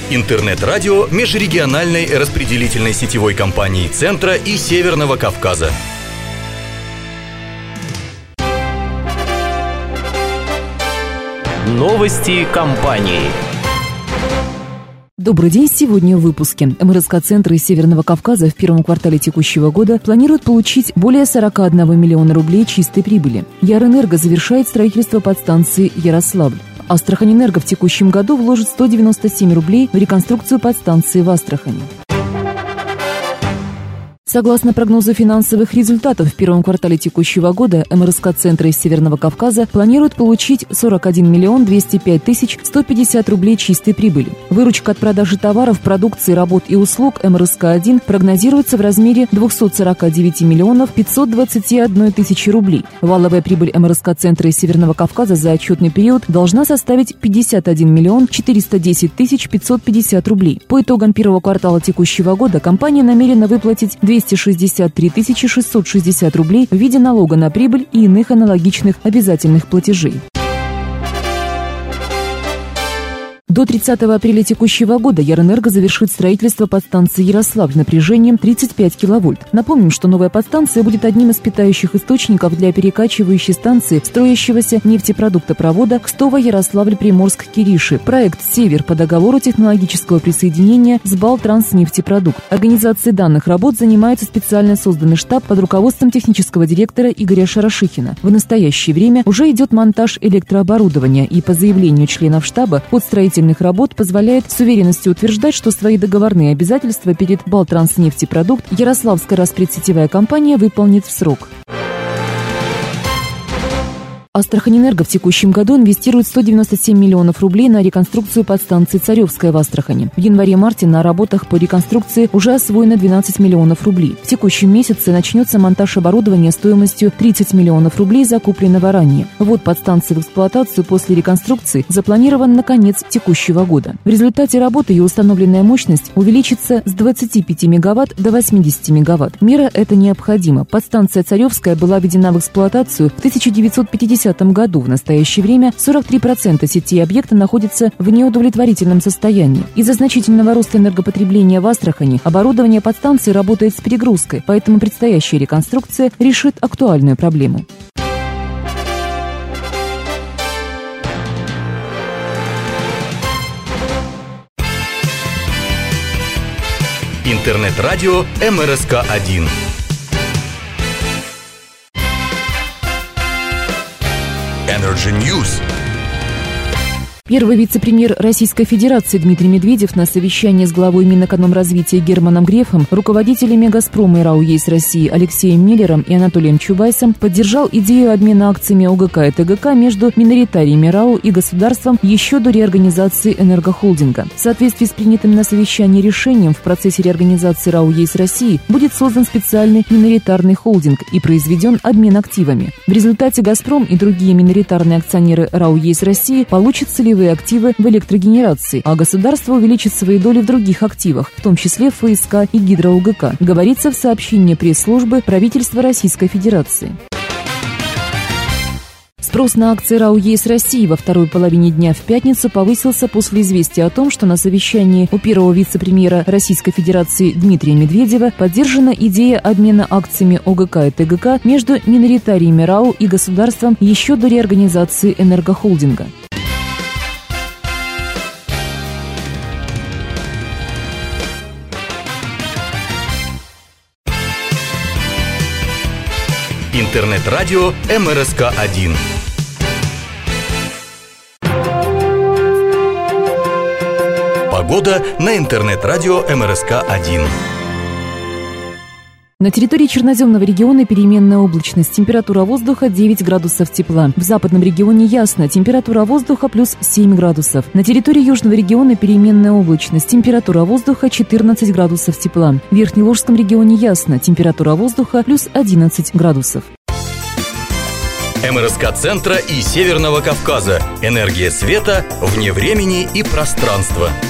Интернет-радио межрегиональной распределительной сетевой компании Центра и Северного Кавказа. Новости компании. Добрый день. Сегодня в выпуске. МРСК-центры из Северного Кавказа в первом квартале текущего года планируют получить более 41 миллиона рублей чистой прибыли. Ярэнерго завершает строительство подстанции Ярославль. Астраханэнерго в текущем году вложит 197 рублей в реконструкцию подстанции в Астрахани. Согласно прогнозу финансовых результатов в первом квартале текущего года, МРСК-центры из Северного Кавказа планируют получить 41 миллион 205 тысяч 150 рублей чистой прибыли. Выручка от продажи товаров, продукции, работ и услуг МРСК-1 прогнозируется в размере 249 миллионов 521 тысячи рублей. Валовая прибыль МРСК-центра из Северного Кавказа за отчетный период должна составить 51 миллион 410 тысяч 550 рублей. По итогам первого квартала текущего года компания намерена выплатить 263 660 рублей в виде налога на прибыль и иных аналогичных обязательных платежей. До 30 апреля текущего года Ярэнерго завершит строительство подстанции Ярославль напряжением 35 киловольт. Напомним, что новая подстанция будет одним из питающих источников для перекачивающей станции строящегося нефтепродуктопровода Кстово-Ярославль-Приморск-Кириши. Проект «Север» по договору технологического присоединения с Балтранснефтепродукт. Организацией данных работ занимается специально созданный штаб под руководством технического директора Игоря Шарашихина. В настоящее время уже идет монтаж электрооборудования, и по заявлению членов штаба под строительством работ позволяет с уверенностью утверждать, что свои договорные обязательства перед Балтранснефтепродукт Ярославская распредсетевая компания выполнит в срок. Астраханэнерго в текущем году инвестирует 197 миллионов рублей на реконструкцию подстанции Царевская в Астрахани. В январе-марте на работах по реконструкции уже освоено 12 миллионов рублей. В текущем месяце начнется монтаж оборудования стоимостью 30 миллионов рублей, закупленного ранее. Ввод подстанции в эксплуатацию после реконструкции запланирован на конец текущего года. В результате работы ее установленная мощность увеличится с 25 мегаватт до 80 мегаватт. Мера эта необходима. Подстанция Царевская была введена в эксплуатацию в 1950 году. В настоящее время 43% сети объекта находятся в неудовлетворительном состоянии. Из-за значительного роста энергопотребления в Астрахани оборудование подстанции работает с перегрузкой, поэтому предстоящая реконструкция решит актуальную проблему. Интернет-радио МРСК-1. Energy News. Первый вице-премьер Российской Федерации Дмитрий Медведев на совещании с главой Минэкономразвития Германом Грефом, руководителями «Газпрома» и РАО «ЕС России» Алексеем Миллером и Анатолием Чубайсом поддержал идею обмена акциями ОГК и ТГК между миноритариями РАО и государством еще до реорганизации энергохолдинга. В соответствии с принятым на совещании решением, в процессе реорганизации РАО «ЕС России» будет создан специальный миноритарный холдинг и произведен обмен активами. В результате «Газпром» и другие миноритарные акционеры РАО «ЕС России» получат целевые активы в электрогенерации, а государство увеличит свои доли в других активах, в том числе в ФСК и ГидроУГК, говорится в сообщении пресс-службы правительства Российской Федерации. Спрос на акции РАО «ЕС России» во второй половине дня в пятницу повысился после известия о том, что на совещании у первого вице-премьера Российской Федерации Дмитрия Медведева поддержана идея обмена акциями ОГК и ТГК между миноритариями РАО и государством еще до реорганизации энергохолдинга. Интернет-радио МРСК-1. Погода на интернет-радио МРСК-1. На территории Черноземного региона переменная облачность, температура воздуха 9 градусов тепла. В западном регионе ясно, температура воздуха плюс 7 градусов. На территории Южного региона переменная облачность, температура воздуха 14 градусов тепла. В Верхневолжском регионе ясно, температура воздуха плюс 11 градусов. МРСК-центра и Северного Кавказа. Энергия света вне времени и пространства.